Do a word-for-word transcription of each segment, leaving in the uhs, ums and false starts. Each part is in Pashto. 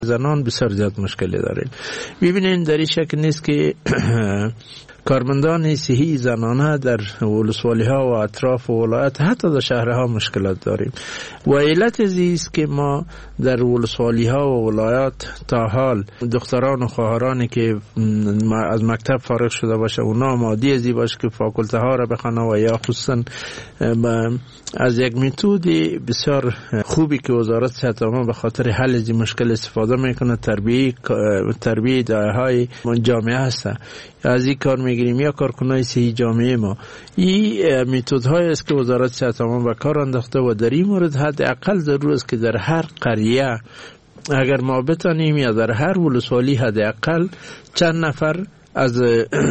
زنان بسیار زیاد مشکلی داریم. ببینید در این شکل نیست که کارمندان صحی زنانه در ولسوالی ها و اطراف و ولایت حتی در شهرها مشکلات داریم و علت است که ما در ولسوالی ها و ولایت تا حال دختران و خواهرانی که از مکتب فارغ شده باشه اونا آماده ازی باشه که فاکولته ها را بخونه و یا خصوصا از یک متد بسیار خوبی که وزارت صحت عامه به خاطر حل از مشکل استفاده میکنه تربیه تربیه دایهای جامعه هست از این کار میگیریم یا کارکنای صحی جامعه ما. این متد های است که وزارت صحت عامه به کار انداخته و در این مورد حداقل ضرور است که در هر قریه اگر ما بتانیم یا در هر ولسوالی حداقل چند نفر از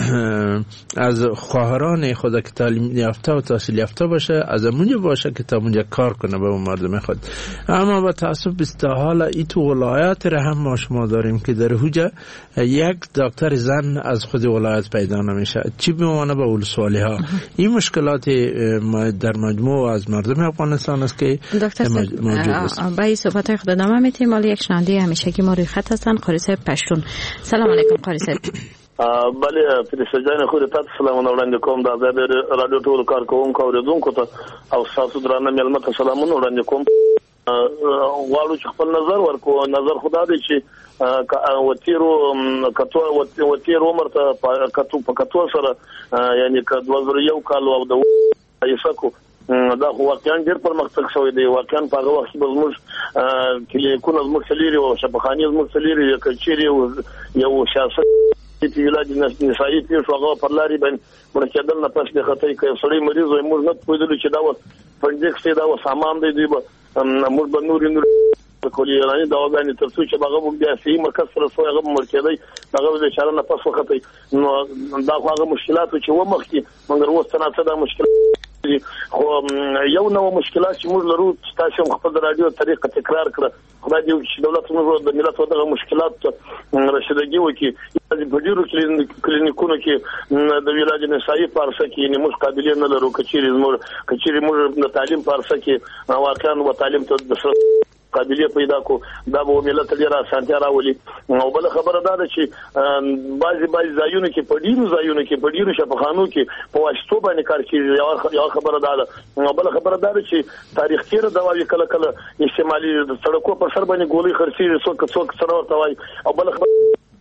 از خواهران خود که تعلیم یافته و تحصیل یافته باشه از اونجا باشه که تا اونجا کار کنه به اون مردم خود. اما با تاسف استحاله ای تو ولایت را هم ما شما داریم که در هوجه یک دکتر زن از خود ولایت پیدا نمیشه، چی بمانه به ولسوالی ها. این مشکلات در مجموع از مردم افغانستان است که موجود است. با این صحبت خود ادامه میتیم. مال یک شنونده همیشگی ما روی خط هستن، قاری صاحب پشتون. سلام علیکم قاری صاحب. بله پرسجان خو دې تاسو سلامونه وړاندې کوم د رادیو ټول کارکونکو اوریدونکو ته او تاسو درانه مېلمه ته سلامونه وړاندې کوم. غواړو چې خپل نظر ورکو. نظر خدا دی چې وتیرو کتو وتیرو عمر ته کتو په کتو سره یعنی که دوه زره یو کال او د ایسکو دا خو واقعا ډېر پرمختګ شوی دی. واقعا په هغه وخت کې زموږ کلیکونه زموږ سلیری او شفاخانې زموږ سلیری کچېری یو سیاست په علاج نسایي پیښو هغه پر لاري باندې مرکزل نه پښ د خطای کې سړی مریض وي موږ نه پوهېدل چې دا و پنځکس دا و سامان دی دی موږ به نور نور کولیرانی دا وګانی تر څو چې هغه موږ د سي مرکز سره سو هغه مرکزي هغه د اشاره نه پښ وخت نو دا هغه مشکلات چې و مخ کې موږ وروسته نه دا مشکل خو یو نو مشکلات چې موږ لرو تاسو خپل رادیو طریقه تکرار کړه. خدای دې چې دولت موږ د ملت ودغه مشکلات رشدګي وکړي په ډیرو کلینیکونو کې د علاج نسایي پارسه کې نه موږ قابلیت نه لرو کچېری موږ کچېری موږ د تعلیم پارسه کې واقعا و تعلیم ته د قابلیت پیدا کو دا به ملت ډیره اسانتیا راولي. او بل خبره ده چې بعضي بعضي ځایونو کې په ډیرو ځایونو کې په ډیرو شفاخانو کې په واشتو باندې کار کیږي. یو خبره ده او بل خبره ده چې تاریخ تیر دواوی کله کله استعمالي سړکو پر سر باندې ګولې خرسي څوک څوک سره ورته وای. او بل خبره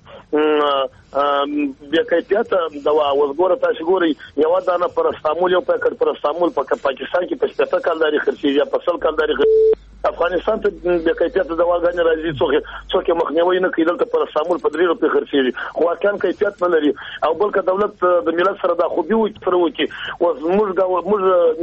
بیا کیفیت دوا وزګوره تاسو ګوري یو دانه پرستامول یو پاکټ پرستامول په پاکستان کې په شپږ کالداري خرسي یا په سل کالداري افغانستان ته د کیفیت دواګانې راځي څوک څوک مخنیوي نه کوي دلته پرستامول په درې روپې خرسي خو واقعا کیفیت نه لري. او بلکې دولت د ملت سره د خوبي وي سره وکي او موږ موږ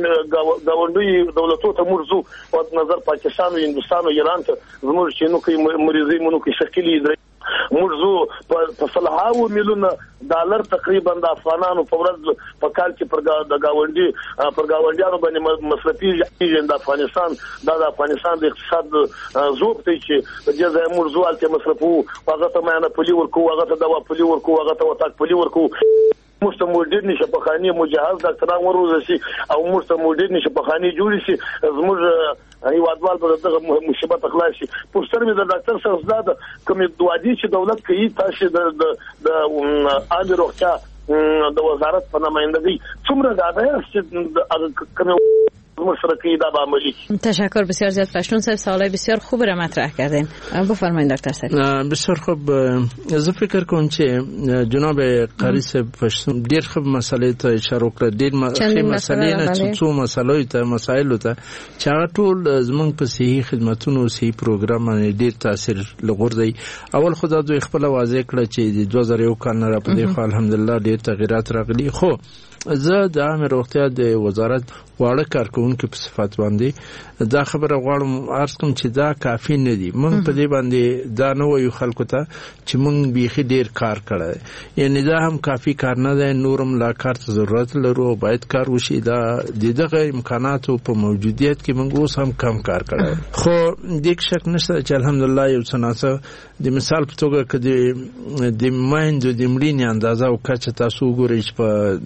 گاونډي دولتونو ته مرزو او نظر پاکستان او هندستان او ایران ته زموږ چې نو کوي مریضي مونږ کې شکلی درې مرزو په صلاحو ملیونه ډالر تقریبا د افغانانو په ورځ په کال کې پر د گاونډي پر گاونډیانو باندې مصرفي د افغانستان د افغانستان د اقتصاد زوب ته چې د ځای مرزو الته مصرفو هغه ته معنا پلی ورکو هغه ته دوا پلی ورکو هغه ته وتاک پلی ورکو موږ ته مودرن شفاخانې مجهز ډاکټران وروزي او موږ ته مودرن شفاخانې جوړ شي زموږ هیوادوال په دغه مصیبت خلاصي. پوښتنه مې د ډاکټر سره زده کوم دوادي چې دولت کوي تاسو د د عامه روغتیا د وزارت په نمائندګۍ څومره زیاده چې کوم مشرکی دا عملی. تشکر بسیار زیاد پشتون صاحب، سوالای بسیار خوب را مطرح کردین. بفرمایید دکتر سری. بسیار خوب. از فکر کنم که جناب قاری صاحب پشتون ډیر خوب مسئله ته اشاره وکړه. ډیر مسئله نه څو څو مسئله ته مسائل ته چې هغه ټول زمونږ په صحي خدماتونو او صحي پروګرام باندې ډیر تاثیر لغوردي. اول خدای دوی خپل واضح کړ چې د دوه زره یو کال نه را پدې خو الحمدلله ډیر تغیرات راغلي. خو زه د عامه روغتیا د وزارت واړه کارکونکو په صفات باندې دا خبره غواړم عرض کوم چې دا کافی نه دی. مونږ په دې باندې دا نه وایو خلکو ته چې مونږ بیخي ډیر کار کړی، یعنی دا هم کافی کار نه دی، نورم لا کار ته ضرورت لرو، باید کار وشي. دا د دغه امکاناتو په موجودیت کې مونږ اوس هم کم کار کړی. خو د شک نشته چې الحمدلله یو څناسه د مثال په توګه کې د د مایند د مړینې اندازه او کچه تاسو وګورئ چې په دوه زره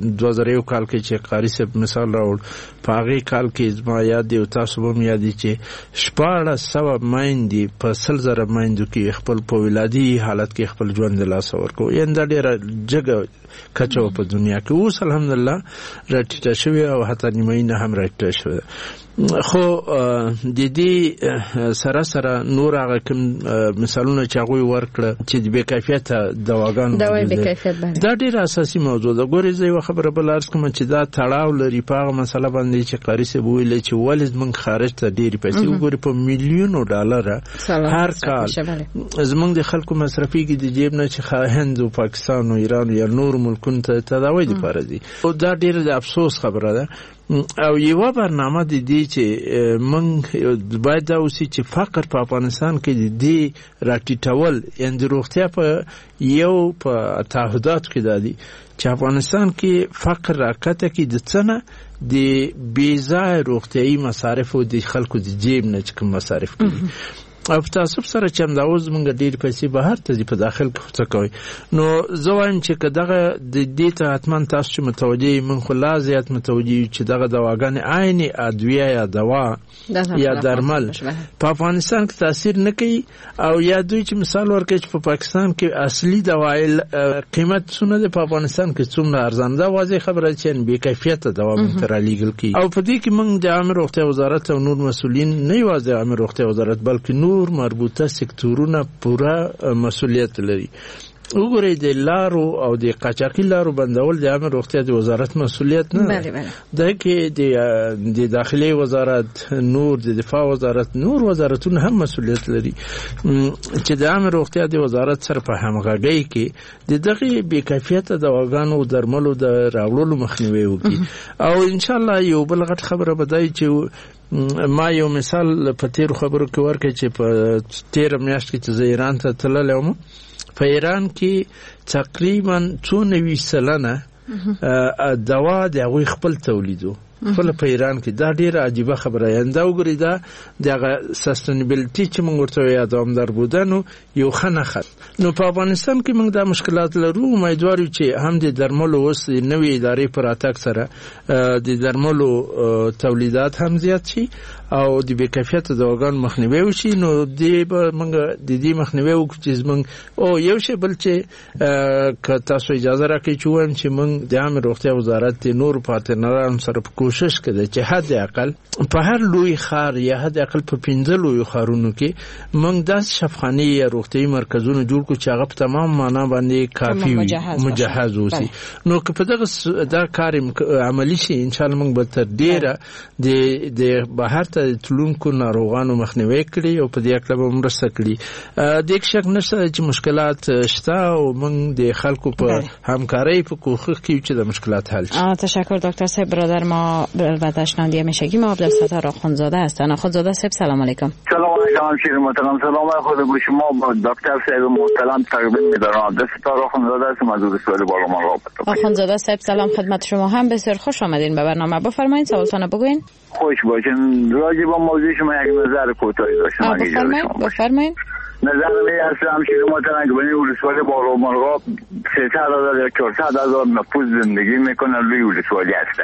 یو کال کې چې قاری صاحب مثال راوړ په هغه کال کې زما یاد دی او تاسو به یاد دي چې شپاړس سوه میندې په سل زره میندو کې خپل په ولادي حالت کې خپل ژوند لاس ورکو. یعنې دا ډېره جګه کچه په دنیا کې. اوس الحمدلله راټیټه شوې او حتی نیمایي نه هم راټیټه شوې. خو د دې سره سره نور هغه کوم مثالونه چې هغوی ورکړه چې د بې کیفیته دواګانو دا ډېره اساسي موضوع ده. ګورې زه یوه خبره بله عرض کوم چې دا تړاو لري په هغه مسله باندې چې قاري صاحب وویلې چې ولې زموږ خارج ته ډېرې پیسې وګورې په میلیونو ډالره هر کال زموږ د خلکو مصرفېږي د جیب نه چې هند او پاکستان او ایران یا نور ملکونو ته تداوی دپاره ځي. او دا ډېره د افسوس خبره ده. او یوه برنامه د دې چې موږ باید دا اوسي چې فقر په افغانستان کې د دې راټیټول یعنې د روغتیا په یو په تعهداتو کې دا دي چې افغانستان کې فقر راکته کې د څه نه د بېځایه روغتیایي مصارفو د خلکو د جیب نه چې کوم مصارف کوي. او په تعصب سره چې همدا اوس موږ ډېرې پیسې بهر ته ځي په داخل کې خو څه کوئ. نو زه وایم چې که دغه د دې ته حتما تاسو چې متوجه یې موږ خو لا زیات متوجه یو چې دغه دواګانې عین ادویه یا دوا یا درمل په افغانستان کې تاثیر نه کوي. او یا دوی چې مثال ورکوي چې په پاکستان کې اصلي دوایل قیمت څونه دی په افغانستان کې څومره ارزانه ده. واضح خبره چې بې کیفیته دوا موږ ته رالیږل کېږي. او په دې کې موږ د عامه روغتیا وزارت او نور مسؤلین نه یوازې د عامه روغتیا وزارت بلکې نور مربوطه سکتورونه پوره مسؤلیت لري. وګورئ د لارو او د قاچاقي لارو بندول د عامه روغتیا د وزارت مسؤلیت نه ده. دا کې د داخلي وزارت، نور د دفاع وزارت، نور وزارتونه هم مسؤلیت لري چې د عامه روغتیا د وزارت سره په همغږۍ کې د دغه بې کیفیته دواګانو او درملو د راوړلو مخنیوی وکړي. او ان شاء الله یو بل غټ خبره به دا چې ما یو مثال په تیرو خبرو کې ورکړی چې په تیره میاشت کې چې زه ایران ته تللی وم، په ایران کې تقریبا څو نوي سلنه دوا د هغوی خپل تولیدو خپل په ایران کې. دا ډیره عجیبه خبره یعنې دا وګورئ دا دغه سستینبیلیټي چې موږ ورته وایو دوامدار بودنو یو ښه نښه. نو په افغانستان کې موږ دا مشکلات لرو. امیدوار یو چې هم د درملو اوس نوې ادارې په راتګ سره د درملو تولیدات هم زیات شي او د بې کیفیته دواګانو مخنیوی وشي. نو دې به موږ د دې مخنیوی وکړو چې زموږ او یو شی بل چې که تاسو اجازه راکړئ چې ووایم چې موږ د عامه روغتیا وزارت د نورو پارتنرانو سره په کوشش کوي چې حد اقل په هر لوی ښار یا حد اقل په پنځه لویو ښارونو کې موږ داسې شفاخانې یا روغتیایي مرکزونه جوړ کړو چې هغه په تمام معنا باندې کافي وي، مجهز اوسي. نو که په دغه دا کار عملي شي ان شاء الله موږ به تر ډیره د بهر ته تلونکو ناروغانو مخنیوی کړي او په دې اړه به مرسته کړي. د هیڅ شک نشته چې مشکلات شته او موږ د خلکو په همکارۍ په کوښښ کې چې د مشکلات حل شي. تشکر دکتر صاحب. برادر ما البته اشنادی همیشگی ما عبدالستار آخوندزاده هستن. آخوندزاده صاحب سلام علیکم. سلام علیکم همشیر محترم. سلام خود به شما با دکتر صاحب محترم تقدیم می‌دارم. عبدالستار آخوندزاده هستم از سوال بالا ما رابطه. آخوندزاده صاحب سلام خدمت شما. هم بسیار خوش آمدین به برنامه. بفرمایید سوالتون بگوین. خوش باشین. راجع به موضوع شما یک نظر کوتاهی داشتم. بفرمایید بفرمایید. نظر می است همشیر محترم که بین ولسوالی بالا مرغاب سیصد هزار یا چهارصد هزار نفوذ زندگی میکنن روی ولسوالی هسته.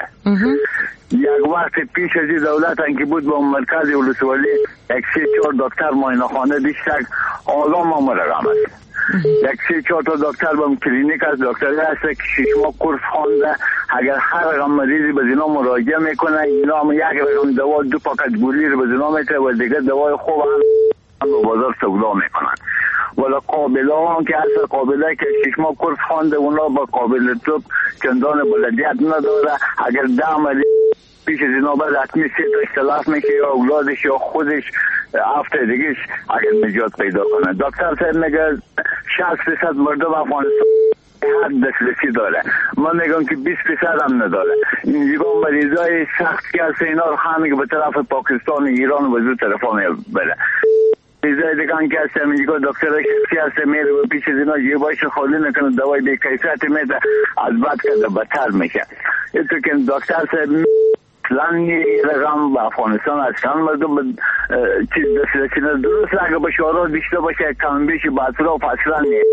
یک وقت پیش از این دولت که بود با مرکز ولسوالی یک سه چهار دکتر معاینه خانه بیشتر آلام ما رقم است. یک سه چهار تا دکتر با کلینیک از دکتری هست که شش ماه کورس خوانده. اگر هر رقم مریضی به اینا مراجعه میکنه اینا هم یک رقم دوا دو پاکت گولی رو به اینا میتره و دیگه دوای خوب هم به بازار سودا میکنن. ولی قابله هم که اصلا قابله که شش ماه کورس خوانده اونا با قابل توب چندان بلدیت نداره. اگر ده مریض پیش از اینا بعد حتمی سه تا اختلاف میشه یا اولادش یا خودش هفته دیگهش اگر نجات پیدا کنه. دکتر صاحب میگه شصت درصد مردم افغانستان هر دسترسی داره. من میگم که بیست درصد هم نداره. اینجا مریضای سخت که هست اینا رو همه که به طرف پاکستان و ایران و زود طرفا میبره. مریضای دیگه که هست اینجا دکتر شخصی هست میره و پیش از اینا جیبایش خالی نکنه دوای بی کیفیت میده از بد که بدتر میشه. اینطور که دکتر صاحب اصلا رقم به افغانستان اصلا مردم به چیز دسترسی نداره. درست اگه به شعارات بیشتر باشه کم بیشی به اطراف اصلا نیست.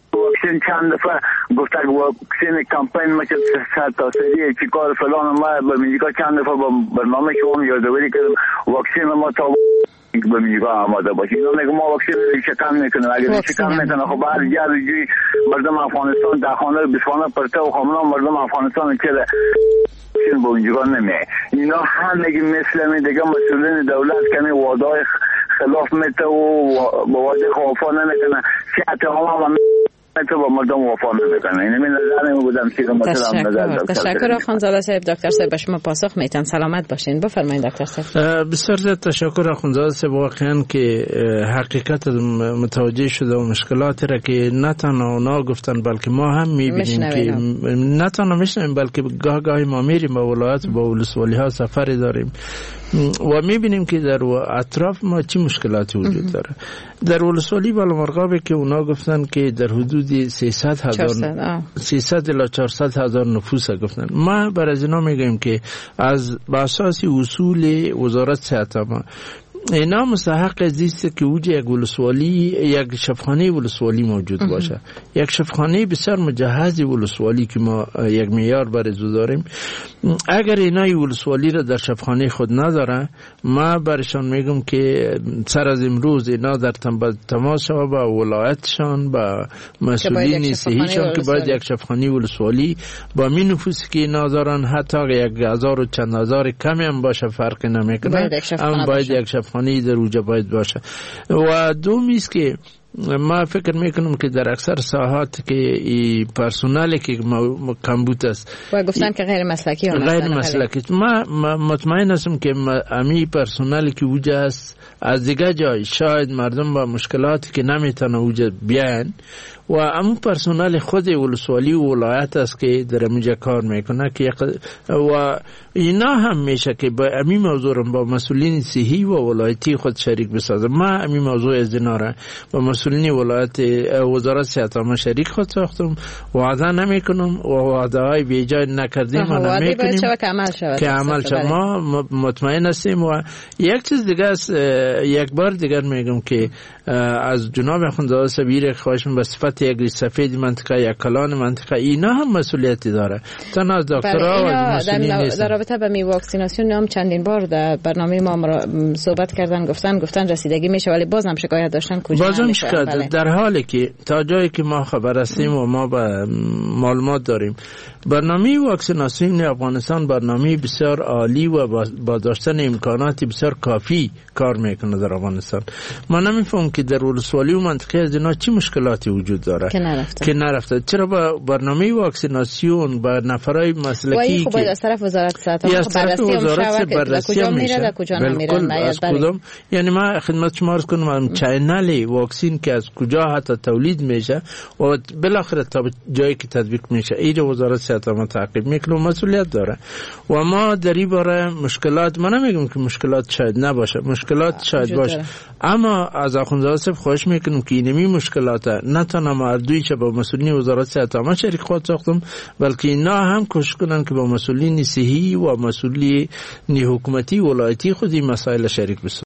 واکسن چند دفعه گفته که واکسن کمپین ما که صد تا سری چیکار فلان ما به میگه چند دفعه با برنامه شما یادآوری کردم واکسن ما تا به میگه آماده باشید. اینا میگه ما واکسن شکم میکنه، اگر شکم میکنه خب بعد جای مردم افغانستان در خانه بسوانه پرته و خامنا مردم افغانستان که واکسن به میگه نمیه. اینا هم میگه مثل می دیگه مسئولین دولت کمی وعده خلاف میته و با وعده وفا نمیکنه، سیاست هم تو با مردم وفا نمیکنه. این من نظر نمی بودم که مثلا نظر تشکر آخوندزاده صاحب. دکتر صاحب به شما پاسخ میتن. سلامت باشین. بفرمایید دکتر صاحب. بسیار زیاد تشکر آخوندزاده صاحب. واقعا که حقیقت متوجه شده و مشکلاتی را که نه تنها اونا گفتن بلکه ما هم میبینیم که نه تنها میشنیم بلکه گاه گاهی ما میریم با ولایت با ولسوالی ها سفری داریم و میبینیم که در اطراف ما چی مشکلاتی وجود داره. در ولسوالی بالامرغابه که اونا گفتن که در حدود سیصد هزار سیصد الی چهارصد هزار نفوس گفتن. ما بر از اینا میگیم که از اساس اصول وزارت صحت ما اینا مستحق زیست که وجود یک ولسوالی یک شفاخانه ولسوالی موجود باشه، یک شفاخانه بسیار مجهز ولسوالی که ما یک معیار برای داریم. اگر اینا ولسوالی را در شفاخانه خود نداره، ما برشان میگم که سر از امروز اینا در تماس شود با ولایتشان با مسئولین صحیحشان که باید یک شفاخانه ولسوالی با می نفوسی که اینا دارن حتی یک هزار و چند هزار کمی هم باشه فرق نمیکنه، اما باید یک شفاخانه در اوجا باید باشه. و دومی است که ما فکر میکنم که در اکثر ساحات که ای پرسونالی که کمبود است و گفتن که غیر مسلکی غیر مسلکی ما مطمئن هستم که امی پرسونالی که وجود است از دیگه جای شاید مردم با مشکلاتی که نمیتونه وجود بیان و امو پرسونال خود ولسوالی و ولایت است که در اینجا کار میکنه که و اینا هم میشه که با امی موضوع با مسئولین صحی و ولایتی خود شریک بسازه. ما امی موضوع از اینا را با مسئولین ولایت وزارت صحت ما شریک خود ساختم، وعده نمیکنم و وعده های بیجای نکردیم و نمیکنیم که عمل شود که عمل شود. ما مطمئن هستیم. و یک چیز دیگه است، یک بار دیگر میگم که از جناب آخوندزاده صاحب خواهشم به صفت یک سفید منطقه یک کلان منطقه اینا هم مسئولیتی داره. تنها از دکترها و مسئولین نیستن. در رابطه با می واکسیناسیون هم چندین بار در برنامه ما صحبت کردن، گفتن گفتن رسیدگی میشه ولی بازم شکایت داشتن کجا بازم شکایت بله. در حالی که تا جایی که ما خبر هستیم و ما با معلومات داریم برنامه واکسیناسیون افغانستان برنامه بسیار عالی و با داشتن امکانات بسیار کافی کار میکنه در افغانستان. ما نمیفهم که در ولسوالی و منطقه از اینا چی مشکلاتی وجود داره که نرفته که نرفته. چرا با برنامه واکسیناسیون با نفرای مسلکی که باید از طرف وزارت صحت بررسی کجا میره و کجا نمیره از کدوم. یعنی ما خدمت شما عرض کنم چینل واکسین که از کجا حتی تولید میشه و بالاخره تا جایی که تطبیق میشه این وزارت صحت ما تعقیب میکنه و مسئولیت داره. و ما در این باره مشکلات، ما نمیگم که مشکلات شاید نباشه، مشکلات شاید باشه، اما از آخوندزاده صاحب خواهش میکنم که اینمی مشکلات نه تنها مردوی که با مسئولین وزارت صحت ما شریک خود ساختم بلکه اینا هم کوشش کنن که با مسئولین صحی و مسئولین حکومتی ولایتی خود این مسائل شریک بشن.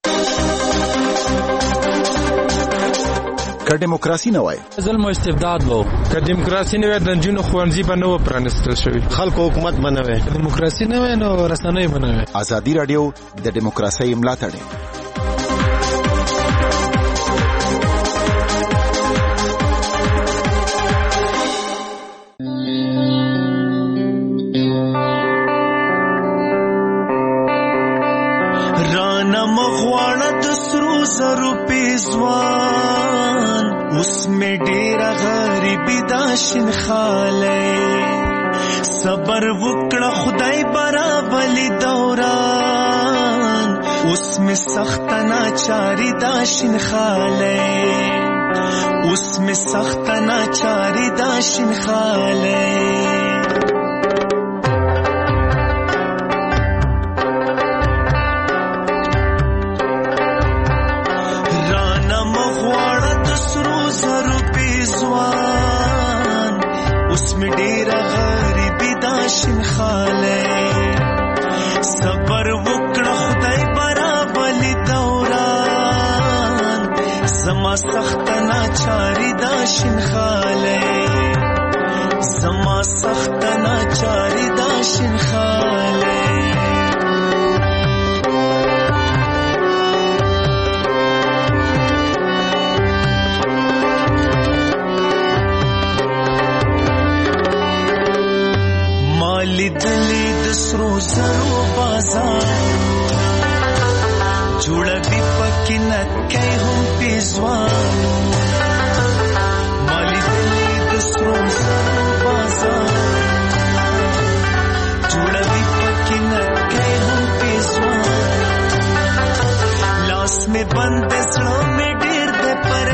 که دیموکراسي نه وای ظلم او استبداد وو، که دیموکراسي نه وای د جنونو خوانځي په نو پرانستل شوی، خلکو حکومت بنوي، دیموکراسي نه وای نو رسنۍ بنوي. ازادي رادیو د دیموکراسي ملاتړ رانا مغواړه د سرو زرو پیزوان اوس می ډیره غریبی دا شین خاله صبر وکړه خدای برابلی دوران اوس می سخت ناچاری دا شین خاله اوس می سخت ناچاری دا شین خاله صبر وکړه خدای برابلی دوران زما سخت ناچاری دا شین خاله زما سخت ناچاری دا شین خاله مالی دلی دسرو زرو بازار جوړه دی پکې نکای هم پیزوانو مالی دلی دسرو زرو بازار جوړه دی پکې نکای هم پیزوانو لاس میں بند سړو میں ډیر د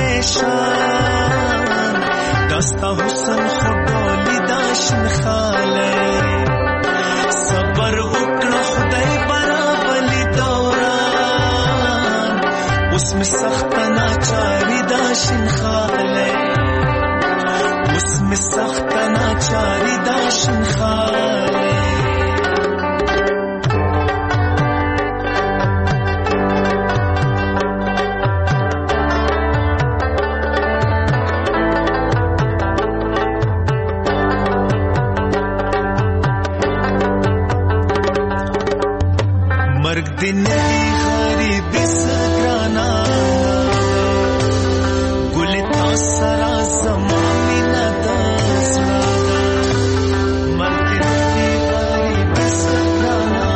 پریشان دستا حسن خډولی دا شین خاله صبر وکړه خدای برابلی دوران اوس می سخت ناچاری دا شین خاله اوس می سخت ناچاری دا شین خاله दिन दी गरीब सगराना गुलता सरा जमानी न दसरा मर्द दी गरीब सगराना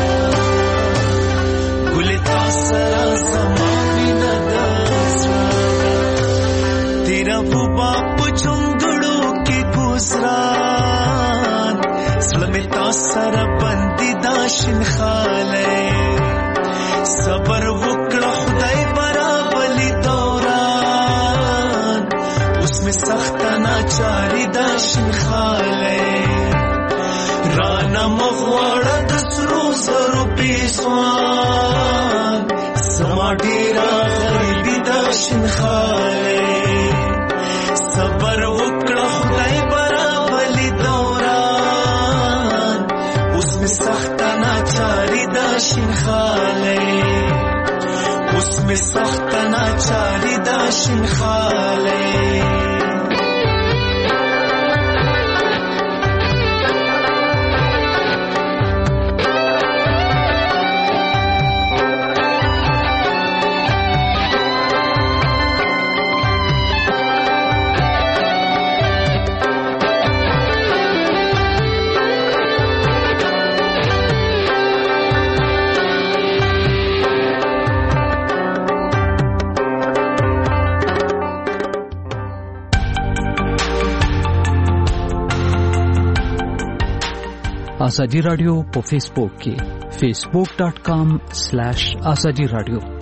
गुलता सरा जमानी न दसरा तेरा वो बाप चुंगड़ो के गुजरान सलमिता सरा बंदी दाशिन खाले صبر وکړه خدای برابلی دوران اوس می سخت ناچاری دا شین خاله رانا مغواړه د سرو زرو پیسوان زما ډیره غریبی دا شین خاله صبر وکړه خدای برابلی دوران اوس می سخت ناچاری دا شین خاله اوس می سخت ناچاری دا شین خاله آزادی رادیو په فیسبوک کې facebook dot com slash azadi radio